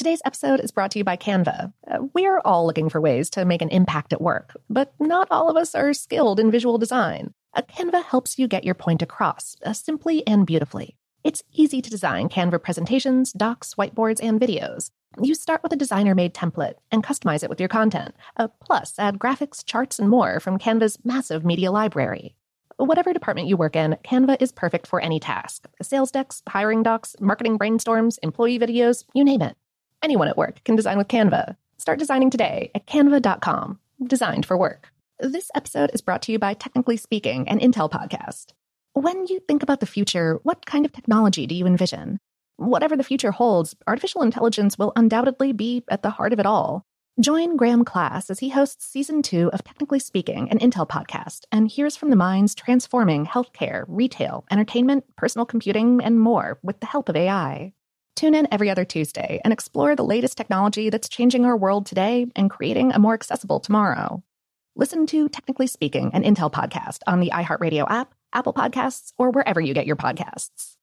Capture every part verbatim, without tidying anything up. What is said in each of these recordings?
Today's episode is brought to you by Canva. Uh, we're all looking for ways to make an impact at work, but not all of us are skilled in visual design. Uh, Canva helps you get your point across, uh, simply and beautifully. It's easy to design Canva presentations, docs, whiteboards, and videos. You start with a designer-made template and customize it with your content. Uh, plus, add graphics, charts, and more from Canva's massive media library. Whatever department you work in, Canva is perfect for any task. Sales decks, hiring docs, marketing brainstorms, employee videos, you name it. Anyone at work can design with Canva. Start designing today at canva dot com. Designed for work. This episode is brought to you by Technically Speaking, an Intel podcast. When you think about the future, what kind of technology do you envision? Whatever the future holds, artificial intelligence will undoubtedly be at the heart of it all. Join Graham Class as he hosts Season two of Technically Speaking, an Intel podcast, and hears from the minds transforming healthcare, retail, entertainment, personal computing, and more with the help of A I. Tune in every other Tuesday and explore the latest technology that's changing our world today and creating a more accessible tomorrow. Listen to Technically Speaking, an Intel podcast on the iHeartRadio app, Apple Podcasts, or wherever you get your podcasts.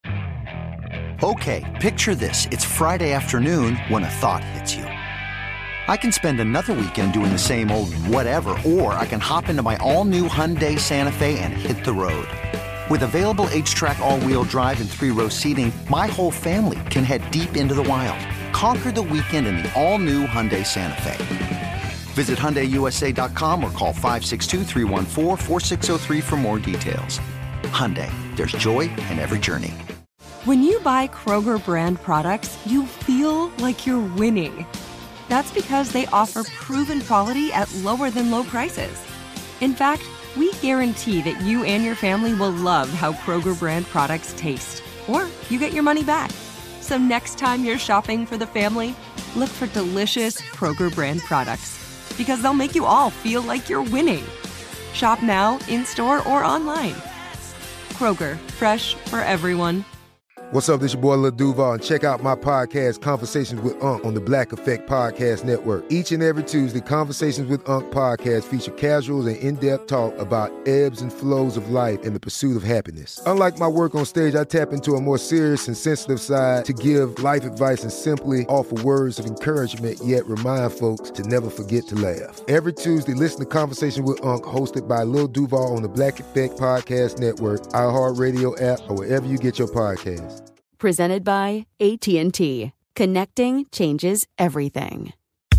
Okay, picture this. It's Friday afternoon when a thought hits you. I can spend another weekend doing the same old whatever, or I can hop into my all-new Hyundai Santa Fe and hit the road. With available H-Track all-wheel drive and three-row seating, my whole family can head deep into the wild. Conquer the weekend in the all-new Hyundai Santa Fe. Visit Hyundai U S A dot com or call five six two, three one four, four six zero three for more details. Hyundai, there's joy in every journey. When you buy Kroger brand products, you feel like you're winning. That's because they offer proven quality at lower than low prices. In fact, we guarantee that you and your family will love how Kroger brand products taste, or you get your money back. So next time you're shopping for the family, look for delicious Kroger brand products, because they'll make you all feel like you're winning. Shop now, in-store, or online. Kroger, fresh for everyone. What's up, this your boy Lil Duval, and check out my podcast, Conversations with Unc, on the Black Effect Podcast Network. Each and every Tuesday, Conversations with Unc podcast feature casuals and in-depth talk about ebbs and flows of life and the pursuit of happiness. Unlike my work on stage, I tap into a more serious and sensitive side to give life advice and simply offer words of encouragement, yet remind folks to never forget to laugh. Every Tuesday, listen to Conversation with Unc, hosted by Lil Duval on the Black Effect Podcast Network, iHeartRadio app, or wherever you get your podcasts. Presented by A T and T. Connecting changes everything.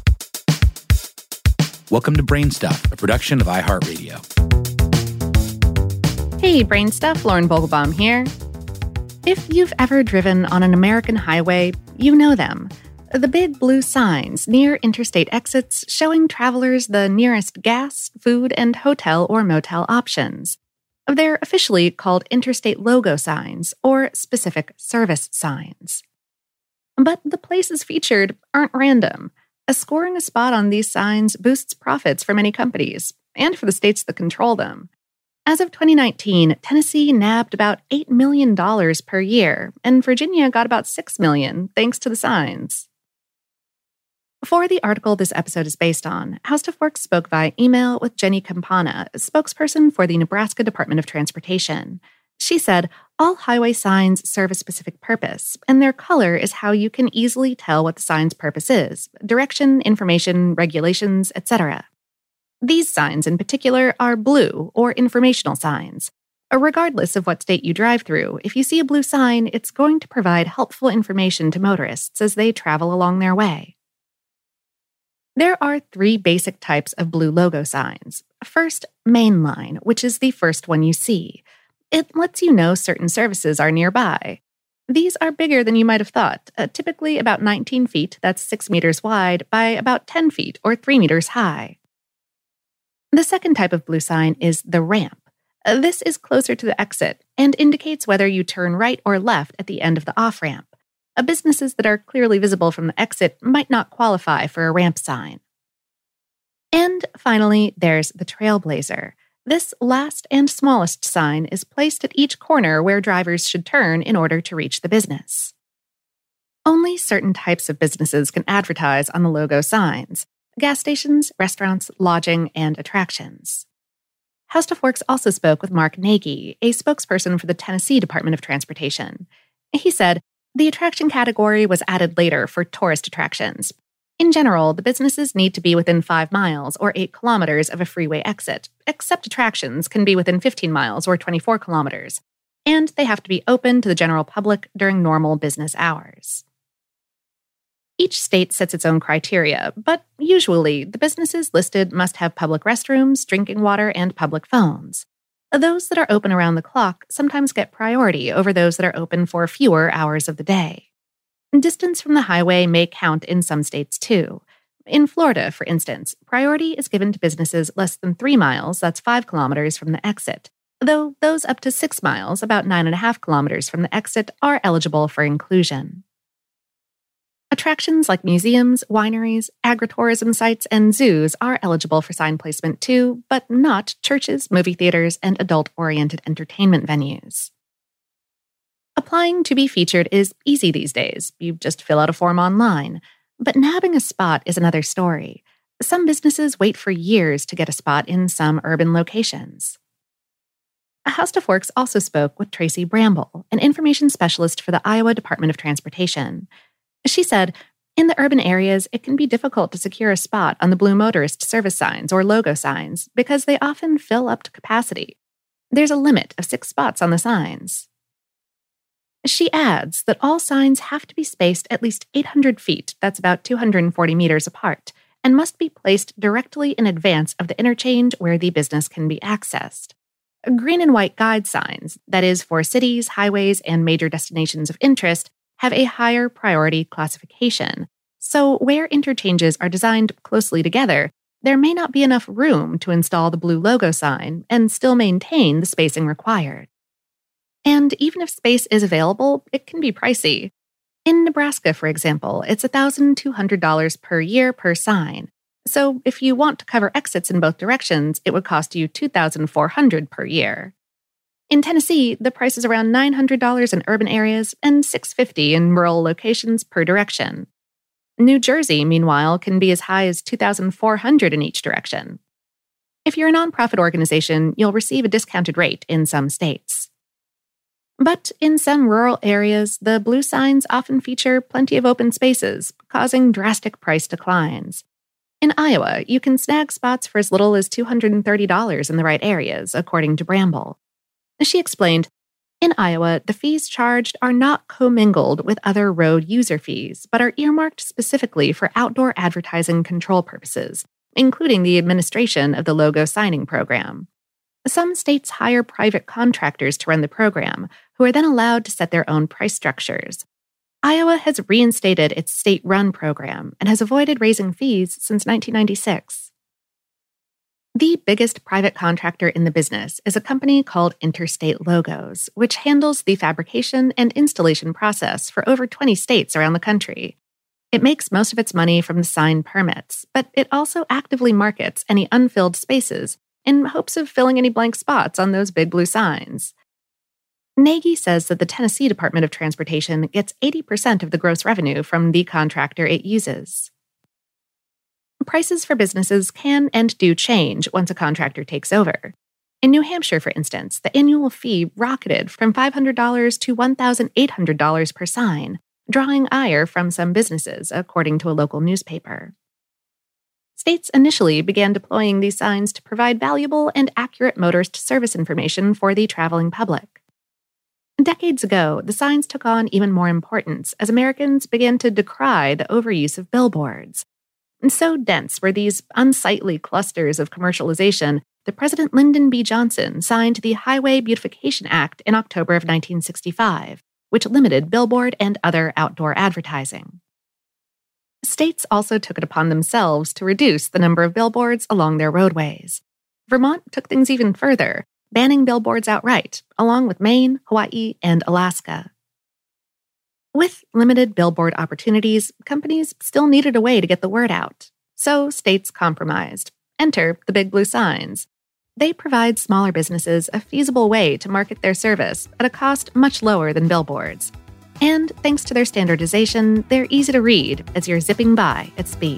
Welcome to Brain Stuff, a production of iHeartRadio. Hey, Brain Stuff, Lauren Vogelbaum here. If you've ever driven on an American highway, you know them. The big blue signs near interstate exits showing travelers the nearest gas, food, and hotel or motel options. They're officially called interstate logo signs or specific service signs. But the places featured aren't random. As scoring a spot on these signs boosts profits for many companies and for the states that control them. As of twenty nineteen, Tennessee nabbed about eight million dollars per year, and Virginia got about six million dollars thanks to the signs. For the article this episode is based on, HowStuff Works spoke via email with Jenny Campana, a spokesperson for the Nebraska Department of Transportation. She said, all highway signs serve a specific purpose, and their color is how you can easily tell what the sign's purpose is: direction, information, regulations, et cetera. These signs in particular are blue or informational signs. Regardless of what state you drive through, if you see a blue sign, it's going to provide helpful information to motorists as they travel along their way. There are three basic types of blue logo signs. First, mainline, which is the first one you see. It lets you know certain services are nearby. These are bigger than you might have thought, uh, typically about nineteen feet, that's six meters wide, by about ten feet or three meters high. The second type of blue sign is the ramp. Uh, this is closer to the exit and indicates whether you turn right or left at the end of the off-ramp. Uh, businesses that are clearly visible from the exit might not qualify for a ramp sign. And finally, there's the trailblazer. This last and smallest sign is placed at each corner where drivers should turn in order to reach the business. Only certain types of businesses can advertise on the logo signs: gas stations, restaurants, lodging, and attractions. HowStuff Works also spoke with Mark Nagy, a spokesperson for the Tennessee Department of Transportation. He said, The attraction category was added later for tourist attractions. In general, the businesses need to be within five miles or eight kilometers of a freeway exit, except attractions can be within fifteen miles or twenty-four kilometers, and they have to be open to the general public during normal business hours. Each state sets its own criteria, but usually the businesses listed must have public restrooms, drinking water, and public phones. Those that are open around the clock sometimes get priority over those that are open for fewer hours of the day. Distance from the highway may count in some states too. In Florida, for instance, priority is given to businesses less than three miles, that's five kilometers from the exit, though those up to six miles, about nine and a half kilometers from the exit, are eligible for inclusion. Attractions like museums, wineries, agritourism sites, and zoos are eligible for sign placement too, but not churches, movie theaters, and adult-oriented entertainment venues. Applying to be featured is easy these days. You just fill out a form online. But nabbing a spot is another story. Some businesses wait for years to get a spot in some urban locations. HowStuff also spoke with Tracy Bramble, an information specialist for the Iowa Department of Transportation. She said, in the urban areas, it can be difficult to secure a spot on the Blue Motorist service signs or logo signs because they often fill up to capacity. There's a limit of six spots on the signs. She adds that all signs have to be spaced at least eight hundred feet, that's about two hundred forty meters apart, and must be placed directly in advance of the interchange where the business can be accessed. Green and white guide signs, that is for cities, highways, and major destinations of interest, have a higher priority classification. So where interchanges are designed closely together, there may not be enough room to install the blue logo sign and still maintain the spacing required. And even if space is available, it can be pricey. In Nebraska, for example, it's one thousand two hundred dollars per year per sign. So if you want to cover exits in both directions, it would cost you two thousand four hundred dollars per year. In Tennessee, the price is around nine hundred dollars in urban areas and six hundred fifty dollars in rural locations per direction. New Jersey, meanwhile, can be as high as two thousand four hundred dollars in each direction. If you're a nonprofit organization, you'll receive a discounted rate in some states. But in some rural areas, the blue signs often feature plenty of open spaces, causing drastic price declines. In Iowa, you can snag spots for as little as two hundred thirty dollars in the right areas, according to Bramble. She explained, in Iowa, the fees charged are not commingled with other road user fees, but are earmarked specifically for outdoor advertising control purposes, including the administration of the logo signing program. Some states hire private contractors to run the program, who are then allowed to set their own price structures. Iowa has reinstated its state-run program and has avoided raising fees since nineteen ninety-six. The biggest private contractor in the business is a company called Interstate Logos, which handles the fabrication and installation process for over twenty states around the country. It makes most of its money from the sign permits, but it also actively markets any unfilled spaces in hopes of filling any blank spots on those big blue signs. Nagy says that the Tennessee Department of Transportation gets eighty percent of the gross revenue from the contractor it uses. Prices for businesses can and do change once a contractor takes over. In New Hampshire, for instance, the annual fee rocketed from five hundred dollars to one thousand eight hundred dollars per sign, drawing ire from some businesses, according to a local newspaper. States initially began deploying these signs to provide valuable and accurate motorist service information for the traveling public. Decades ago, the signs took on even more importance as Americans began to decry the overuse of billboards. And so dense were these unsightly clusters of commercialization that President Lyndon B. Johnson signed the Highway Beautification Act in October of nineteen sixty-five, which limited billboard and other outdoor advertising. States also took it upon themselves to reduce the number of billboards along their roadways. Vermont took things even further, banning billboards outright, along with Maine, Hawaii, and Alaska. With limited billboard opportunities, companies still needed a way to get the word out. So states compromised. Enter the big blue signs. They provide smaller businesses a feasible way to market their service at a cost much lower than billboards. And thanks to their standardization, they're easy to read as you're zipping by at speed.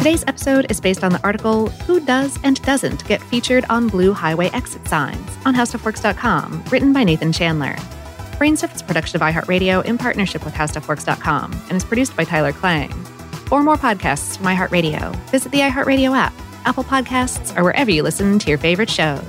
Today's episode is based on the article, Who Does and Doesn't Get Featured on Blue Highway Exit Signs on how stuff works dot com, written by Nathan Chandler. Brainstuff is a production of iHeartRadio in partnership with how stuff works dot com and is produced by Tyler Klang. For more podcasts from iHeartRadio, visit the iHeartRadio app, Apple Podcasts, or wherever you listen to your favorite shows.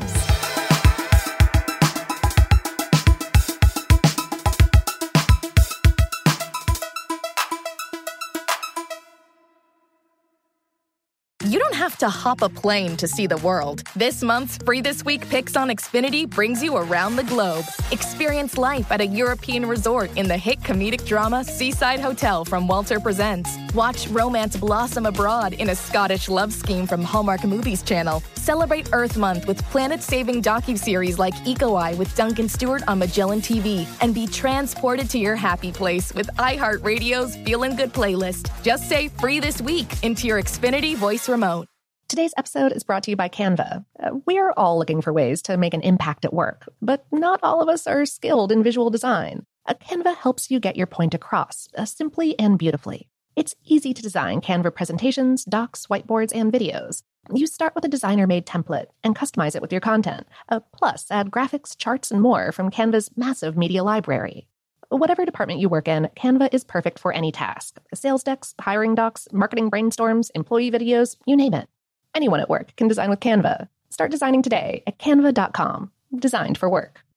You don't have to hop a plane to see the world. This month's Free This Week Picks on Xfinity brings you around the globe. Experience life at a European resort in the hit comedic drama Seaside Hotel from Walter Presents. Watch romance blossom abroad in a Scottish love scheme from Hallmark Movies Channel. Celebrate Earth Month with planet-saving docuseries like Eco Eye with Duncan Stewart on Magellan T V. And be transported to your happy place with iHeartRadio's Feelin' Good playlist. Just say Free This Week into your Xfinity voice remote. Today's episode is brought to you by Canva. Uh, we're all looking for ways to make an impact at work, but not all of us are skilled in visual design. Uh, Canva helps you get your point across, uh, simply and beautifully. It's easy to design Canva presentations, docs, whiteboards, and videos. You start with a designer-made template and customize it with your content. Uh, plus, add graphics, charts, and more from Canva's massive media library. Whatever department you work in, Canva is perfect for any task. Sales decks, hiring docs, marketing brainstorms, employee videos, you name it. Anyone at work can design with Canva. Start designing today at canva dot com. Designed for work.